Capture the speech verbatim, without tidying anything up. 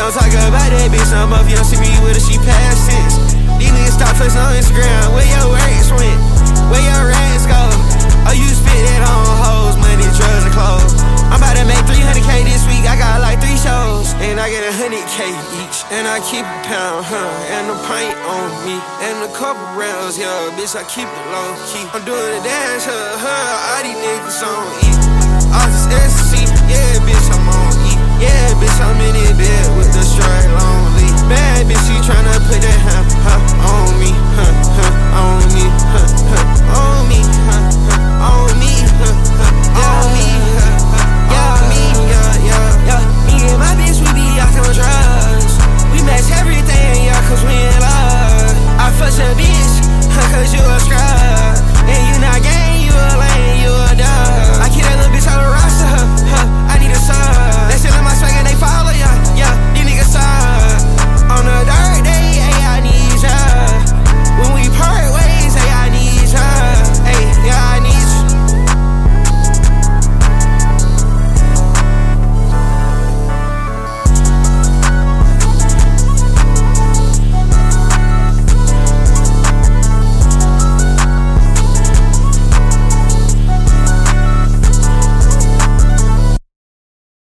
don't talk about that bitch. Some of you don't see me with her, she past tense. These niggas stop flexing on Instagram. Where your rats went? Where your rats go? Oh, you spit that on hoes, money, drugs, and clothes. I'm about to make three hundred K this week. I got like three shows, and I get one hundred K each. And I keep a pound, huh? And a pint on me, and a couple rounds, yeah, bitch. I keep it low key. I'm doing a dance, huh? huh? All these niggas on E. All this